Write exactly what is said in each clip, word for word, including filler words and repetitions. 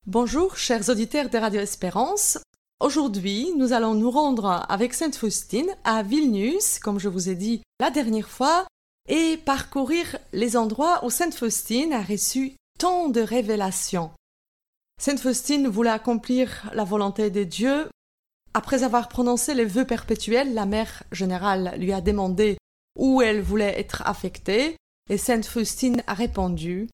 Bonjour, chers auditeurs de Radio Espérance. Aujourd'hui, nous allons nous rendre avec Sainte Faustine à Vilnius, comme je vous ai dit la dernière fois, et parcourir les endroits où Sainte Faustine a reçu tant de révélations. Sainte Faustine voulait accomplir la volonté de Dieu. Après avoir prononcé les vœux perpétuels, la mère générale lui a demandé où elle voulait être affectée, et Sainte Faustine a répondu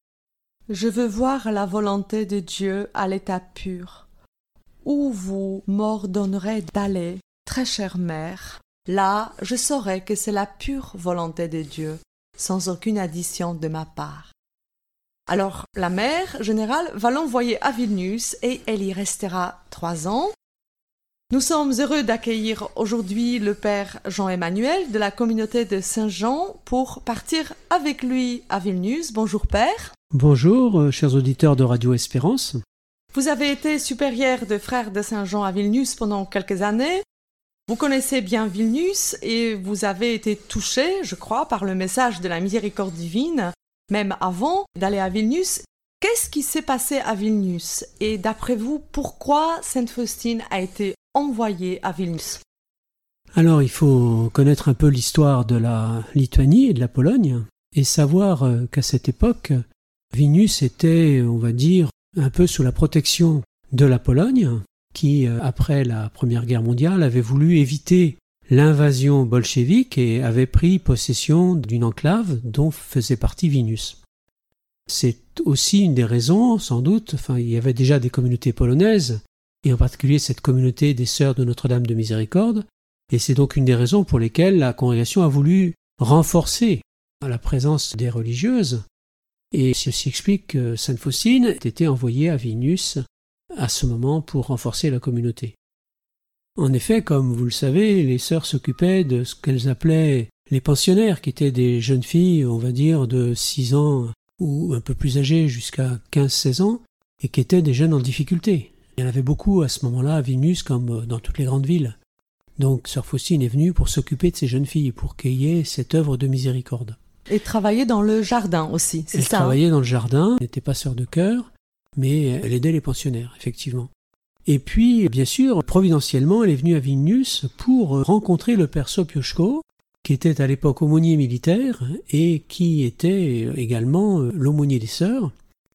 « Je veux voir la volonté de Dieu à l'état pur. Où vous m'ordonnerez d'aller, très chère mère, là je saurai que c'est la pure volonté de Dieu, sans aucune addition de ma part. » Alors la mère générale va l'envoyer à Vilnius et elle y restera trois ans. Nous sommes heureux d'accueillir aujourd'hui le père Jean-Emmanuel de la communauté de Saint-Jean pour partir avec lui à Vilnius. Bonjour père. Bonjour, euh, chers auditeurs de Radio Espérance. Vous avez été supérieur de frères de Saint-Jean à Vilnius pendant quelques années. Vous connaissez bien Vilnius et vous avez été touché, je crois, par le message de la miséricorde divine, même avant d'aller à Vilnius. Qu'est-ce qui s'est passé à Vilnius? Et d'après vous, pourquoi Sainte Faustine a été envoyée à Vilnius? Alors, il faut connaître un peu l'histoire de la Lituanie et de la Pologne et savoir qu'à cette époque, Vilnius était, on va dire, un peu sous la protection de la Pologne, qui, après la Première Guerre mondiale, avait voulu éviter l'invasion bolchevique et avait pris possession d'une enclave dont faisait partie Vilnius. C'est aussi une des raisons, sans doute, enfin, il y avait déjà des communautés polonaises, et en particulier cette communauté des Sœurs de Notre-Dame de Miséricorde, et c'est donc une des raisons pour lesquelles la congrégation a voulu renforcer la présence des religieuses. Et ceci explique que Sainte Faustine ait été envoyée à Vilnius à ce moment pour renforcer la communauté. En effet, comme vous le savez, les sœurs s'occupaient de ce qu'elles appelaient les pensionnaires, qui étaient des jeunes filles, on va dire, de six ans ou un peu plus âgées jusqu'à quinze seize ans, et qui étaient des jeunes en difficulté. Il y en avait beaucoup à ce moment-là à Vilnius, comme dans toutes les grandes villes. Donc Sœur Faustine est venue pour s'occuper de ces jeunes filles, pour qu'il y ait cette œuvre de miséricorde. Et travailler dans le jardin aussi, c'est elle ça? Elle travaillait hein dans le jardin, elle n'était pas sœur de chœur, mais elle aidait les pensionnaires, effectivement. Et puis, bien sûr, providentiellement, elle est venue à Vilnius pour rencontrer le père Sopioszko, qui était à l'époque aumônier militaire et qui était également l'aumônier des sœurs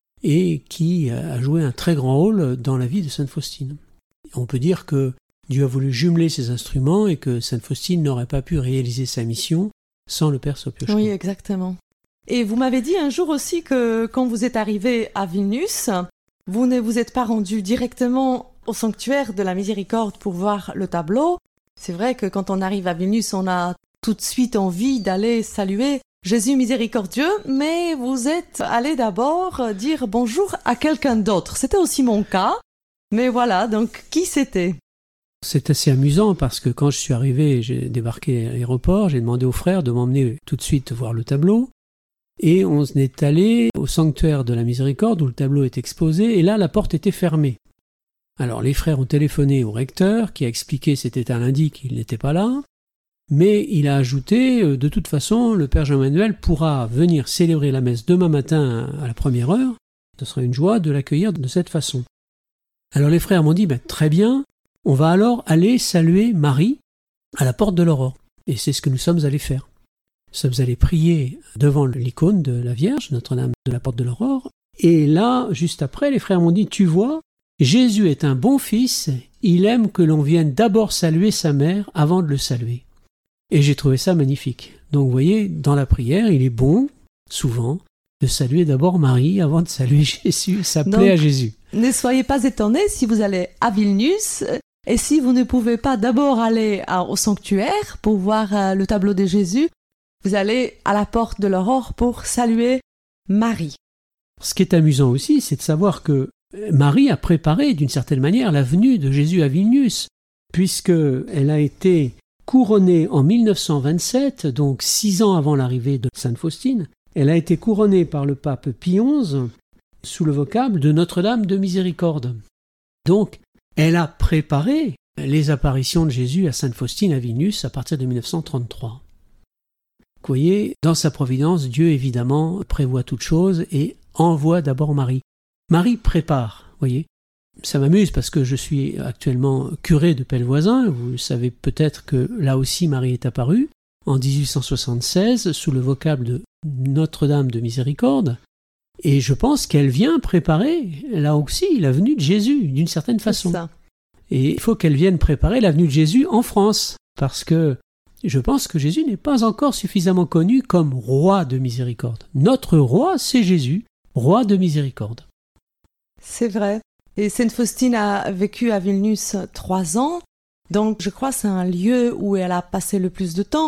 et qui a joué un très grand rôle dans la vie de Sainte Faustine. On peut dire que Dieu a voulu jumeler ses instruments et que Sainte Faustine n'aurait pas pu réaliser sa mission sans le père Sopioszko. Oui, exactement. Et vous m'avez dit un jour aussi que quand vous êtes arrivé à Vilnius, vous ne vous êtes pas rendu directement au sanctuaire de la miséricorde pour voir le tableau. C'est vrai que quand on arrive à Vilnius, on a tout de suite envie d'aller saluer Jésus miséricordieux, mais vous êtes allé d'abord dire bonjour à quelqu'un d'autre. C'était aussi mon cas, mais voilà, donc qui c'était? C'est assez amusant parce que quand je suis arrivé, j'ai débarqué à l'aéroport, j'ai demandé aux frères de m'emmener tout de suite voir le tableau, et on est allé au sanctuaire de la miséricorde où le tableau est exposé, et là la porte était fermée. Alors les frères ont téléphoné au recteur qui a expliqué que c'était un lundi qu'il n'était pas là, mais il a ajouté, de toute façon, le père Jean-Emmanuel pourra venir célébrer la messe demain matin à la première heure. Ce sera une joie de l'accueillir de cette façon. Alors les frères m'ont dit, ben, très bien, on va alors aller saluer Marie à la porte de l'Aurore. Et c'est ce que nous sommes allés faire. Nous sommes allés prier devant l'icône de la Vierge, Notre-Dame de la porte de l'Aurore. Et là, juste après, les frères m'ont dit, tu vois, Jésus est un bon fils, il aime que l'on vienne d'abord saluer sa mère avant de le saluer. Et j'ai trouvé ça magnifique. Donc vous voyez, dans la prière, il est bon, souvent, de saluer d'abord Marie avant de saluer Jésus, ça plaît à Jésus. Ne soyez pas étonnés si vous allez à Vilnius et si vous ne pouvez pas d'abord aller à, au sanctuaire pour voir euh, le tableau de Jésus, vous allez à la porte de l'Aurore pour saluer Marie. Ce qui est amusant aussi, c'est de savoir que Marie a préparé d'une certaine manière la venue de Jésus à Vilnius, puisqu'elle a été couronnée en mille neuf cent vingt-sept, donc six ans avant l'arrivée de Sainte Faustine. Elle a été couronnée par le pape Pie onze sous le vocable de Notre-Dame de Miséricorde. Donc, elle a préparé les apparitions de Jésus à Sainte Faustine à Vilnius à partir de mille neuf cent trente-trois. Vous voyez, dans sa providence, Dieu évidemment prévoit toutes choses et envoie d'abord Marie. Marie prépare. voyez. Ça m'amuse parce que je suis actuellement curé de Pellevoisin. Vous savez peut-être que là aussi Marie est apparue en dix-huit cent soixante-seize sous le vocable de Notre-Dame de Miséricorde. Et je pense qu'elle vient préparer là aussi la venue de Jésus d'une certaine façon. C'est ça. Et il faut qu'elle vienne préparer la venue de Jésus en France parce que je pense que Jésus n'est pas encore suffisamment connu comme roi de miséricorde. Notre roi, c'est Jésus, roi de miséricorde. C'est vrai. Et Sainte Faustine a vécu à Vilnius trois ans, donc je crois que c'est un lieu où elle a passé le plus de temps.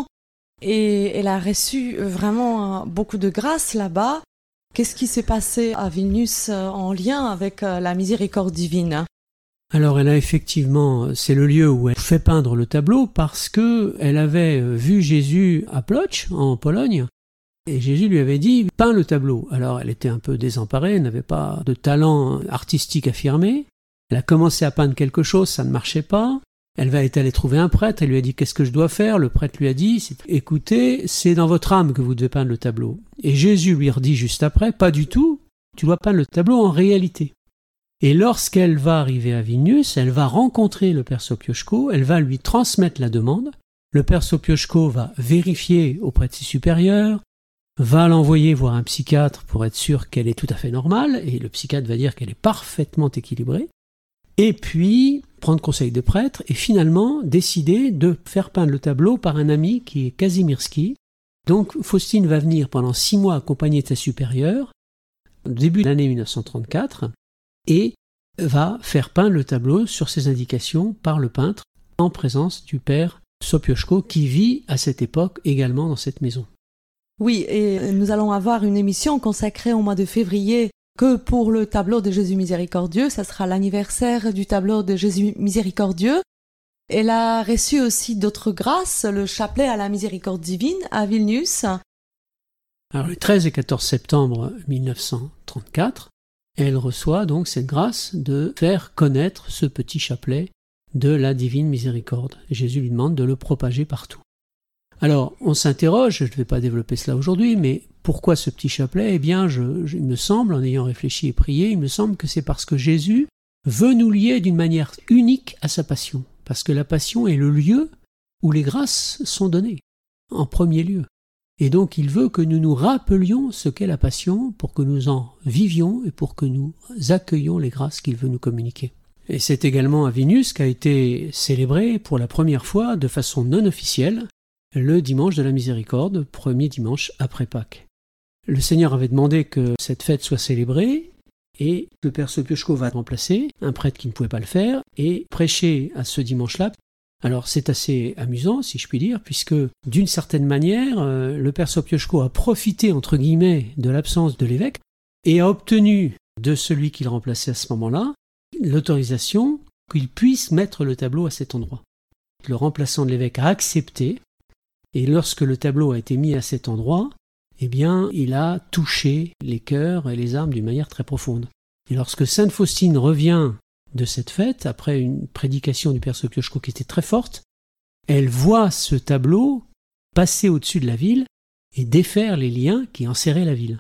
Et elle a reçu vraiment beaucoup de grâce là-bas. Qu'est-ce qui s'est passé à Vilnius en lien avec la miséricorde divine ? Alors elle a effectivement, c'est le lieu où elle fait peindre le tableau parce que elle avait vu Jésus à Plock, en Pologne, et Jésus lui avait dit « peins le tableau ». Alors elle était un peu désemparée, elle n'avait pas de talent artistique affirmé. Elle a commencé à peindre quelque chose, ça ne marchait pas. Elle va être allée trouver un prêtre, elle lui a dit « qu'est-ce que je dois faire ?» Le prêtre lui a dit « écoutez, c'est dans votre âme que vous devez peindre le tableau ». Et Jésus lui redit juste après « pas du tout, tu dois peindre le tableau en réalité ». Et lorsqu'elle va arriver à Vilnius, elle va rencontrer le père Sopioszko, elle va lui transmettre la demande. Le père Sopioszko va vérifier auprès de ses supérieurs, va l'envoyer voir un psychiatre pour être sûr qu'elle est tout à fait normale, et le psychiatre va dire qu'elle est parfaitement équilibrée, et puis prendre conseil de prêtre, et finalement décider de faire peindre le tableau par un ami qui est Kazimierski. Donc Faustine va venir pendant six mois accompagnée de sa supérieure, au début de l'année mille neuf cent trente-quatre, et va faire peindre le tableau sur ses indications par le peintre, en présence du père Sopioszko, qui vit à cette époque également dans cette maison. Oui, et nous allons avoir une émission consacrée au mois de février que pour le tableau de Jésus miséricordieux. Ça sera l'anniversaire du tableau de Jésus miséricordieux. Elle a reçu aussi d'autres grâces, le chapelet à la miséricorde divine à Vilnius. Alors, le treize et quatorze septembre mille neuf cent trente-quatre, elle reçoit donc cette grâce de faire connaître ce petit chapelet de la divine miséricorde. Jésus lui demande de le propager partout. Alors, on s'interroge, je ne vais pas développer cela aujourd'hui, mais pourquoi ce petit chapelet ? Eh bien, je, je, il me semble, en ayant réfléchi et prié, il me semble que c'est parce que Jésus veut nous lier d'une manière unique à sa passion. Parce que la passion est le lieu où les grâces sont données, en premier lieu. Et donc, il veut que nous nous rappelions ce qu'est la passion pour que nous en vivions et pour que nous accueillions les grâces qu'il veut nous communiquer. Et c'est également à Vilnius qu'a été célébré pour la première fois de façon non officielle le dimanche de la miséricorde, premier dimanche après Pâques. Le Seigneur avait demandé que cette fête soit célébrée et le père Sopioszko va remplacer un prêtre qui ne pouvait pas le faire et prêcher à ce dimanche-là. Alors c'est assez amusant, si je puis dire, puisque d'une certaine manière, euh, le père Sopioszko a profité, entre guillemets, de l'absence de l'évêque et a obtenu de celui qui le remplaçait à ce moment-là l'autorisation qu'il puisse mettre le tableau à cet endroit. Le remplaçant de l'évêque a accepté, et lorsque le tableau a été mis à cet endroit, eh bien, il a touché les cœurs et les âmes d'une manière très profonde. Et lorsque Sainte Faustine revient de cette fête, après une prédication du père Sopioszko qui était très forte, elle voit ce tableau passer au-dessus de la ville et défaire les liens qui enserraient la ville.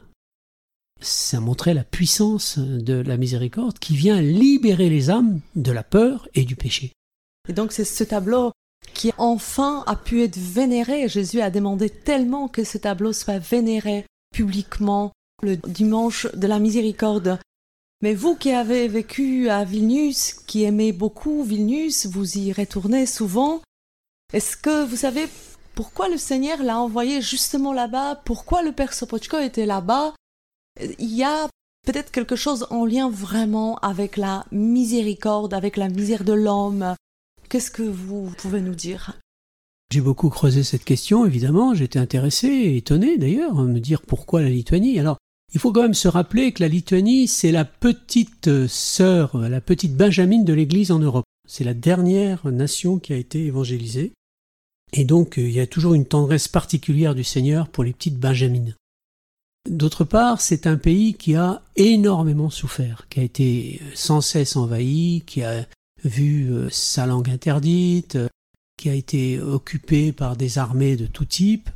Ça montrait la puissance de la miséricorde qui vient libérer les âmes de la peur et du péché. Et donc c'est ce tableau qui enfin a pu être vénéré. Jésus a demandé tellement que ce tableau soit vénéré publiquement le dimanche de la miséricorde. Mais vous qui avez vécu à Vilnius, qui aimez beaucoup Vilnius, vous y retournez souvent, est-ce que vous savez pourquoi le Seigneur l'a envoyé justement là-bas? Pourquoi le père Sopioszko était là-bas? Il y a peut-être quelque chose en lien vraiment avec la miséricorde, avec la misère de l'homme. Qu'est-ce que vous pouvez nous dire? J'ai beaucoup creusé cette question, évidemment. J'étais intéressé et étonné d'ailleurs, à me dire pourquoi la Lituanie. Alors, il faut quand même se rappeler que la Lituanie, c'est la petite sœur, la petite Benjamine de l'Église en Europe. C'est la dernière nation qui a été évangélisée. Et donc, il y a toujours une tendresse particulière du Seigneur pour les petites Benjamines. D'autre part, c'est un pays qui a énormément souffert, qui a été sans cesse envahi, qui a vu sa langue interdite, qui a été occupé par des armées de tout type.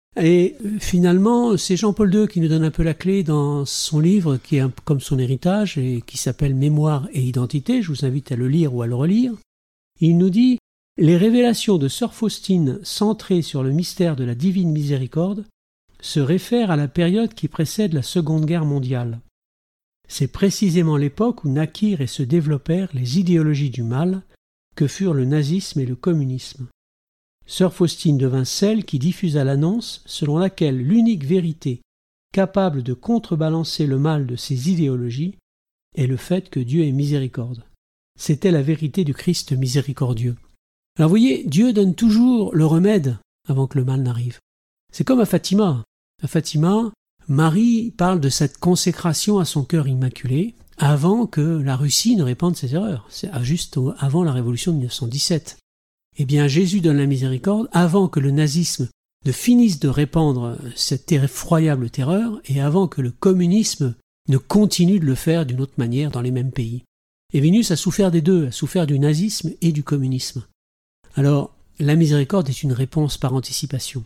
Et finalement, c'est Jean-Paul deux qui nous donne un peu la clé dans son livre, qui est un peu comme son héritage, et qui s'appelle « Mémoire et identité ». Je vous invite à le lire ou à le relire. Il nous dit « Les révélations de sœur Faustine centrées sur le mystère de la divine miséricorde se réfèrent à la période qui précède la Seconde Guerre mondiale. C'est précisément l'époque où naquirent et se développèrent les idéologies du mal que furent le nazisme et le communisme. Sœur Faustine devint celle qui diffusa l'annonce selon laquelle l'unique vérité capable de contrebalancer le mal de ces idéologies est le fait que Dieu est miséricorde. C'était la vérité du Christ miséricordieux. » Alors vous voyez, Dieu donne toujours le remède avant que le mal n'arrive. C'est comme à Fatima. À Fatima, Marie parle de cette consécration à son cœur immaculé avant que la Russie ne répande ses erreurs. C'est juste avant la révolution de mille neuf cent dix-sept. Eh bien, Jésus donne la miséricorde avant que le nazisme ne finisse de répandre cette effroyable terreur et avant que le communisme ne continue de le faire d'une autre manière dans les mêmes pays. Et Vénus a souffert des deux, a souffert du nazisme et du communisme. Alors, la miséricorde est une réponse par anticipation.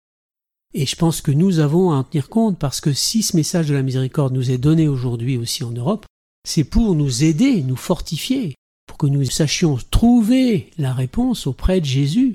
Et je pense que nous avons à en tenir compte parce que si ce message de la miséricorde nous est donné aujourd'hui aussi en Europe, c'est pour nous aider, nous fortifier, pour que nous sachions trouver la réponse auprès de Jésus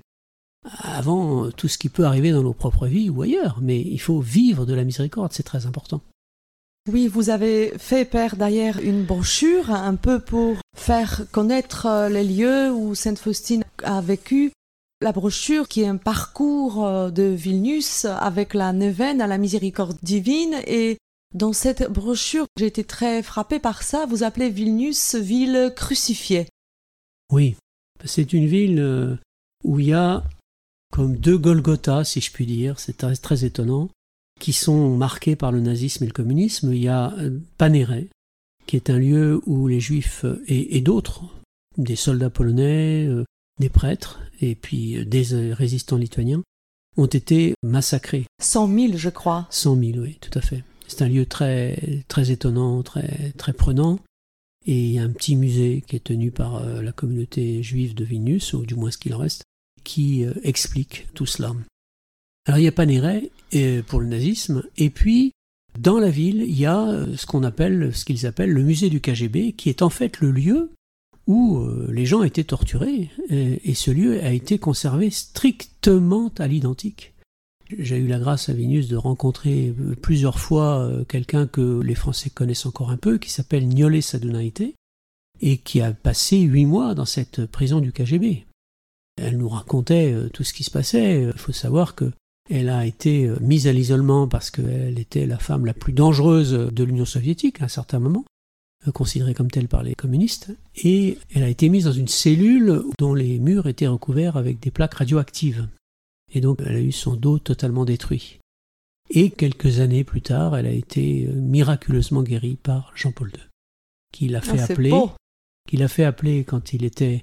avant tout ce qui peut arriver dans nos propres vies ou ailleurs. Mais il faut vivre de la miséricorde, c'est très important. Oui, vous avez fait, Père, d'ailleurs, une brochure un peu pour faire connaître les lieux où Sainte Faustine a vécu. La brochure qui est un parcours de Vilnius avec la neuvaine à la miséricorde divine. Et dans cette brochure, j'ai été très frappée par ça. Vous appelez Vilnius ville crucifiée. Oui, c'est une ville où il y a comme deux Golgotha, si je puis dire, c'est très, très étonnant, qui sont marqués par le nazisme et le communisme. Il y a Panéré, qui est un lieu où les Juifs et, et d'autres, des soldats polonais, euh, des prêtres et puis des résistants lituaniens, ont été massacrés. Cent mille, je crois. Cent mille, oui, tout à fait. C'est un lieu très, très étonnant, très, très prenant. Et il y a un petit musée qui est tenu par euh, la communauté juive de Vilnius, ou du moins ce qu'il en reste, qui euh, explique tout cela. Alors il y a Panéré euh, pour le nazisme, et puis dans la ville, il y a euh, ce qu'on appelle, ce qu'ils appellent le musée du K G B, qui est en fait le lieu où euh, les gens étaient torturés, et, et ce lieu a été conservé strictement à l'identique. J'ai eu la grâce à Vilnius de rencontrer plusieurs fois quelqu'un que les Français connaissent encore un peu, qui s'appelle Niolé Sadunaïté, et qui a passé huit mois dans cette prison du K G B. Elle nous racontait tout ce qui se passait. Il faut savoir qu'elle a été mise à l'isolement parce qu'elle était la femme la plus dangereuse de l'Union soviétique à un certain moment, considérée comme telle par les communistes, et elle a été mise dans une cellule dont les murs étaient recouverts avec des plaques radioactives. Et donc, elle a eu son dos totalement détruit. Et quelques années plus tard, elle a été miraculeusement guérie par Jean-Paul deux, qui l'a fait, ah, appeler, qui l'a fait appeler quand il était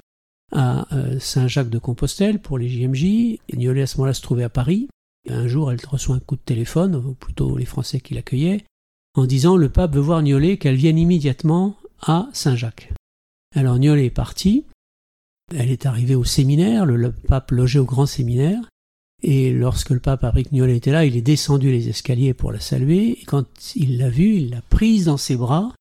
à Saint-Jacques-de-Compostelle pour les J M J. Et Niolé, à ce moment-là, se trouvait à Paris. Et un jour, elle reçoit un coup de téléphone, ou plutôt les Français qui l'accueillaient, en disant « Le pape veut voir Niolé, qu'elle vienne immédiatement à Saint-Jacques ». Alors Niolé est partie. Elle est arrivée au séminaire, le, le pape logeait au grand séminaire. Et lorsque le pape a appris que Niolé était là, il est descendu les escaliers pour la saluer. Et quand il l'a vue, il l'a prise dans ses bras.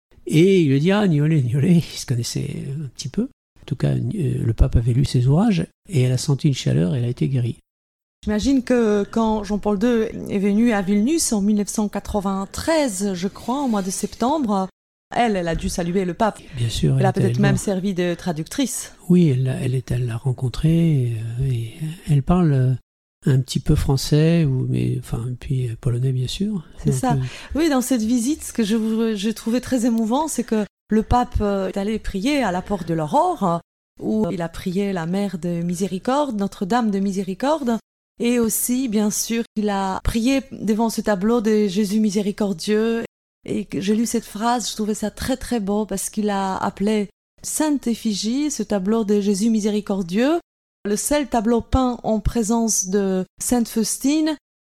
Et il lui dit « Ah, Niolé, Niolé », il se connaissait un petit peu. En tout cas, le pape avait lu ses ouvrages. Et elle a senti une chaleur et elle a été guérie. J'imagine que quand Jean-Paul deux est venu à Vilnius en mille neuf cent quatre-vingt-treize, je crois, au mois de septembre, elle, elle a dû saluer le pape. Bien sûr. Elle, elle a peut-être même servi de traductrice. Oui, elle, elle, elle l'a rencontrée. Et elle parle un petit peu français, ou, mais, enfin, puis polonais, bien sûr. C'est Donc, ça. Euh... Oui, dans cette visite, ce que je, je trouvais très émouvant, c'est que le pape est allé prier à la porte de l'Aurore, où il a prié la mère de Miséricorde, Notre-Dame de Miséricorde. Et aussi, bien sûr, il a prié devant ce tableau de Jésus miséricordieux. Et j'ai lu cette phrase, je trouvais ça très très beau, parce qu'il a appelé Sainte Effigie, ce tableau de Jésus miséricordieux, le seul tableau peint en présence de Sainte Faustine.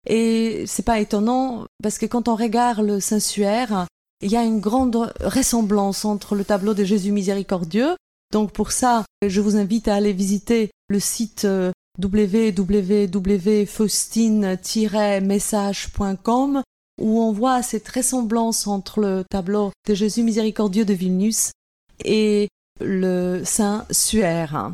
Et c'est pas étonnant, parce que quand on regarde le Saint-Suaire, il y a une grande ressemblance entre le tableau de Jésus miséricordieux. Donc pour ça, je vous invite à aller visiter le site w w w point faustine tiret message point com où on voit cette ressemblance entre le tableau de Jésus miséricordieux de Vilnius et le Saint Suaire.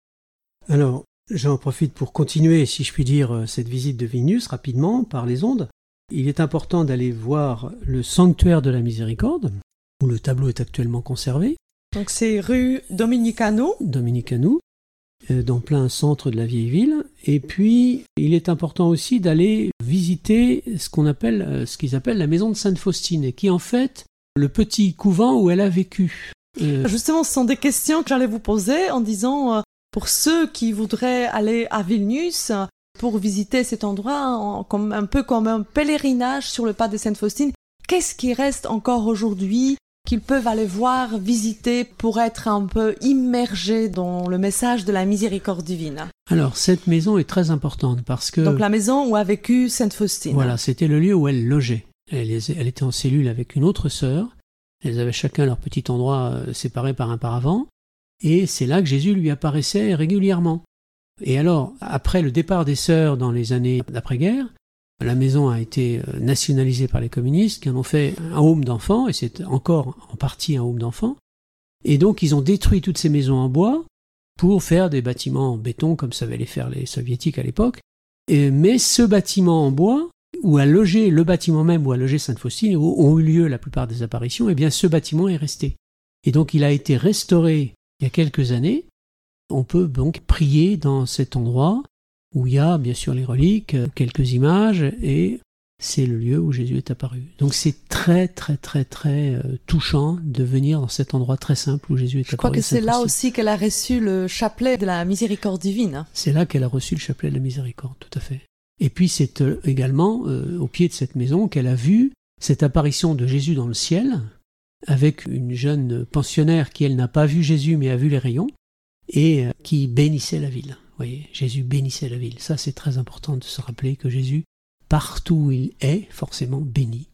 Alors, j'en profite pour continuer, si je puis dire, cette visite de Vilnius rapidement par les ondes. Il est important d'aller voir le sanctuaire de la Miséricorde, où le tableau est actuellement conservé. Donc c'est rue Dominicanou. Dominicanou, dans plein centre de la vieille ville. Et puis, il est important aussi d'aller visiter ce qu'on appelle, ce qu'ils appellent la maison de Sainte Faustine, et qui est en fait le petit couvent où elle a vécu. Euh... Justement, ce sont des questions que j'allais vous poser en disant, euh, pour ceux qui voudraient aller à Vilnius, euh, pour visiter cet endroit, en, comme, un peu comme un pèlerinage sur le pas de Sainte Faustine, qu'est-ce qui reste encore aujourd'hui qu'ils peuvent aller voir, visiter, pour être un peu immergés dans le message de la miséricorde divine? Alors, cette maison est très importante parce que... Donc la maison où a vécu Sainte Faustine. Voilà, c'était le lieu où elle logeait. Elle, elle était en cellule avec une autre sœur. Elles avaient chacun leur petit endroit euh, séparé par un paravent. Et c'est là que Jésus lui apparaissait régulièrement. Et alors, après le départ des sœurs dans les années d'après-guerre, la maison a été nationalisée par les communistes qui en ont fait un home d'enfants, et c'est encore en partie un home d'enfants. Et donc ils ont détruit toutes ces maisons en bois pour faire des bâtiments en béton comme savaient les faire les soviétiques à l'époque. Et, mais ce bâtiment en bois, où a logé le bâtiment même où a logé Sainte Faustine, où ont eu lieu la plupart des apparitions, et bien ce bâtiment est resté. Et donc il a été restauré il y a quelques années. On peut donc prier dans cet endroit où il y a bien sûr les reliques, quelques images, et c'est le lieu où Jésus est apparu. Donc c'est très très très très euh, touchant de venir dans cet endroit très simple où Jésus est Je apparu. Je crois que c'est là aussi qu'elle a reçu le chapelet de la miséricorde divine. C'est là qu'elle a reçu le chapelet de la miséricorde, tout à fait. Et puis c'est euh, également euh, au pied de cette maison qu'elle a vu cette apparition de Jésus dans le ciel, avec une jeune pensionnaire qui, elle, n'a pas vu Jésus mais a vu les rayons, et euh, qui bénissait la ville. Vous voyez, Jésus bénissait la ville. Ça, c'est très important de se rappeler que Jésus, partout où il est, forcément béni.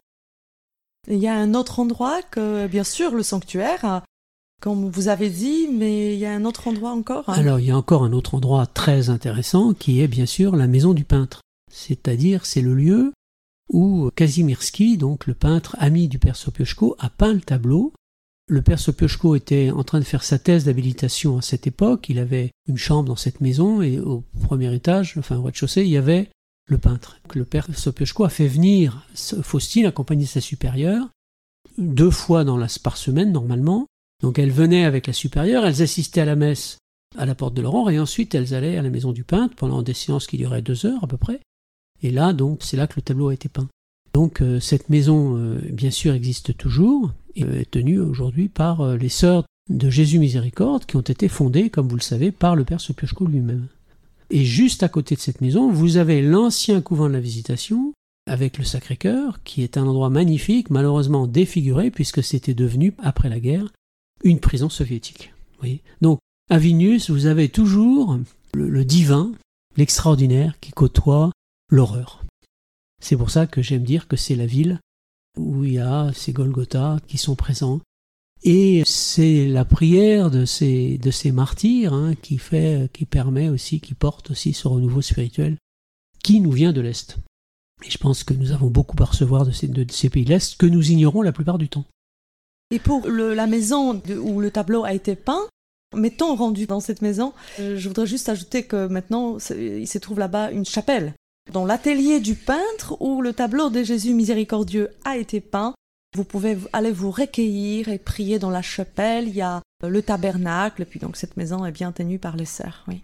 Il y a un autre endroit que, bien sûr, le sanctuaire, comme vous avez dit, mais il y a un autre endroit encore. Hein. Alors, il y a encore un autre endroit très intéressant qui est, bien sûr, la maison du peintre. C'est-à-dire, c'est le lieu où Kazimierski, donc le peintre ami du père Sopioszko, a peint le tableau. Le père Sopioszko était en train de faire sa thèse d'habilitation à cette époque. Il avait une chambre dans cette maison et au premier étage, enfin au rez-de-chaussée, il y avait le peintre. Le père Sopioszko a fait venir Faustine accompagnée de sa supérieure deux fois dans la, par semaine normalement. Donc elle venait avec la supérieure, elles assistaient à la messe à la porte de l'Aurore et ensuite elles allaient à la maison du peintre pendant des séances qui duraient deux heures à peu près. Et là, donc, c'est là que le tableau a été peint. Donc euh, cette maison, euh, bien sûr, existe toujours et euh, est tenue aujourd'hui par euh, les sœurs de Jésus Miséricorde qui ont été fondées, comme vous le savez, par le père Sopioszko lui-même. Et juste à côté de cette maison, vous avez l'ancien couvent de la Visitation avec le Sacré-Cœur, qui est un endroit magnifique, malheureusement défiguré, puisque c'était devenu, après la guerre, une prison soviétique. Vous voyez ? Donc, à Vilnius, vous avez toujours le, le divin, l'extraordinaire, qui côtoie l'horreur. C'est pour ça que j'aime dire que c'est la ville où il y a ces Golgotha qui sont présents. Et c'est la prière de ces, de ces martyrs hein, qui fait, qui permet aussi, qui porte aussi ce renouveau spirituel qui nous vient de l'Est. Et je pense que nous avons beaucoup à recevoir de ces, de, de ces pays de l'Est que nous ignorons la plupart du temps. Et pour le, la maison de, où le tableau a été peint, mettons rendu dans cette maison, euh, je voudrais juste ajouter que maintenant, il se trouve là-bas une chapelle. Dans l'atelier du peintre où le tableau de Jésus miséricordieux a été peint, vous pouvez aller vous recueillir et prier dans la chapelle. Il y a le tabernacle, et puis donc cette maison est bien tenue par les sœurs. Oui.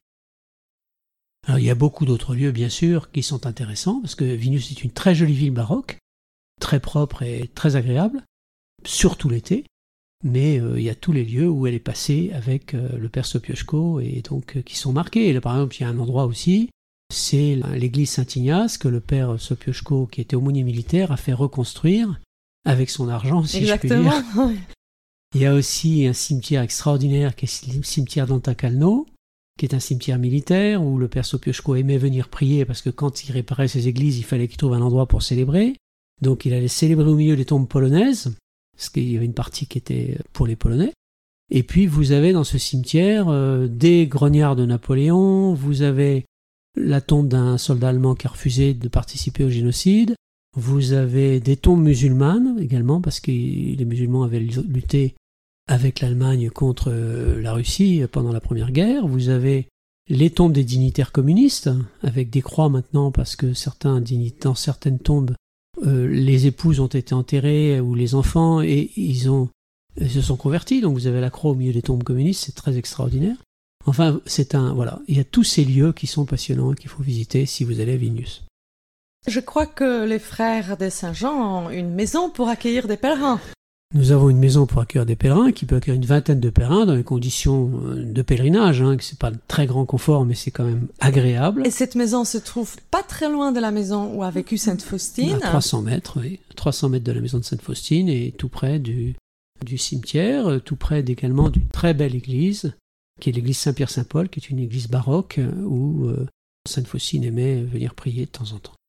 Alors, il y a beaucoup d'autres lieux, bien sûr, qui sont intéressants, parce que Vilnius est une très jolie ville baroque, très propre et très agréable, surtout l'été. Mais euh, il y a tous les lieux où elle est passée avec euh, le père Sopioszko et donc euh, qui sont marqués. Et là, par exemple, il y a un endroit aussi. C'est l'église Saint-Ignace que le père Sopioszko, qui était aumônier militaire, a fait reconstruire avec son argent, si Exactement. je puis dire. Il y a aussi un cimetière extraordinaire qui est le cimetière d'Antakalno, qui est un cimetière militaire où le père Sopioszko aimait venir prier parce que quand il réparait ses églises, il fallait qu'il trouve un endroit pour célébrer. Donc il allait célébrer au milieu des tombes polonaises, parce qu'il y avait une partie qui était pour les Polonais. Et puis vous avez dans ce cimetière euh, des grognards de Napoléon, vous avez la tombe d'un soldat allemand qui a refusé de participer au génocide. Vous avez des tombes musulmanes également, parce que les musulmans avaient lutté avec l'Allemagne contre la Russie pendant la Première Guerre. Vous avez les tombes des dignitaires communistes, avec des croix maintenant, parce que certains, dans certaines tombes, euh, les épouses ont été enterrées, ou les enfants, et ils, ont, ils se sont convertis. Donc vous avez la croix au milieu des tombes communistes, c'est très extraordinaire. Enfin, c'est un, voilà, il y a tous ces lieux qui sont passionnants et qu'il faut visiter si vous allez à Vilnius. Je crois que les frères de Saint-Jean ont une maison pour accueillir des pèlerins. Nous avons une maison pour accueillir des pèlerins, qui peut accueillir une vingtaine de pèlerins dans les conditions de pèlerinage, hein, que c'est pas de très grand confort, mais c'est quand même agréable. Et cette maison se trouve pas très loin de la maison où a vécu Sainte Faustine. À trois cents mètres, oui. trois cents mètres de la maison de Sainte Faustine et tout près du, du cimetière, tout près également d'une très belle église, qui est l'église Saint-Pierre-Saint-Paul, qui est une église baroque où euh, Sainte Faustine aimait venir prier de temps en temps.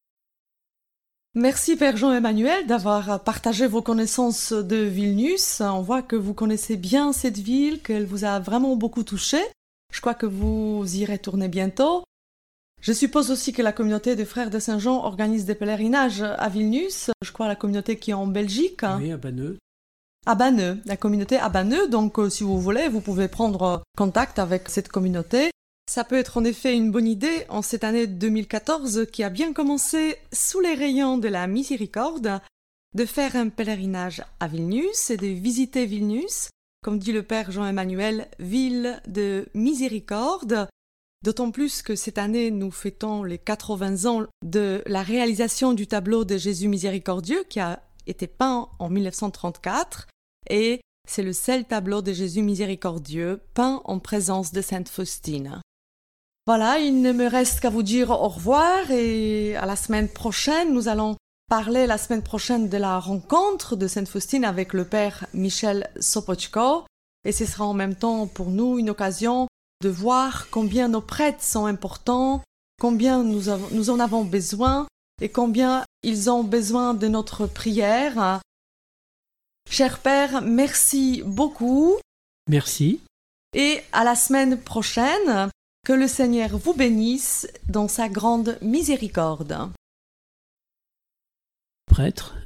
Merci Père Jean-Emmanuel d'avoir partagé vos connaissances de Vilnius. On voit que vous connaissez bien cette ville, qu'elle vous a vraiment beaucoup touché. Je crois que vous y retournez bientôt. Je suppose aussi que la communauté des Frères de Saint-Jean organise des pèlerinages à Vilnius. Je crois la communauté qui est en Belgique. Oui, à Banneux. À Banneux, la communauté à Banneux. Donc euh, si vous voulez, vous pouvez prendre contact avec cette communauté. Ça peut être en effet une bonne idée en cette année deux mille quatorze qui a bien commencé sous les rayons de la miséricorde, de faire un pèlerinage à Vilnius et de visiter Vilnius, comme dit le Père Jean-Emmanuel, ville de miséricorde, d'autant plus que cette année nous fêtons les quatre-vingts ans de la réalisation du tableau de Jésus miséricordieux qui a été peint en mille neuf cent trente-quatre et c'est le seul tableau de Jésus miséricordieux peint en présence de Sainte Faustine. Voilà, il ne me reste qu'à vous dire au revoir et à la semaine prochaine. Nous allons parler la semaine prochaine de la rencontre de Sainte Faustine avec le Père Michel Sopoćko. Et ce sera en même temps pour nous une occasion de voir combien nos prêtres sont importants, combien nous, avons, nous en avons besoin et combien ils ont besoin de notre prière. Cher Père, merci beaucoup. Merci. Et à la semaine prochaine. Que le Seigneur vous bénisse dans sa grande miséricorde. Prêtre,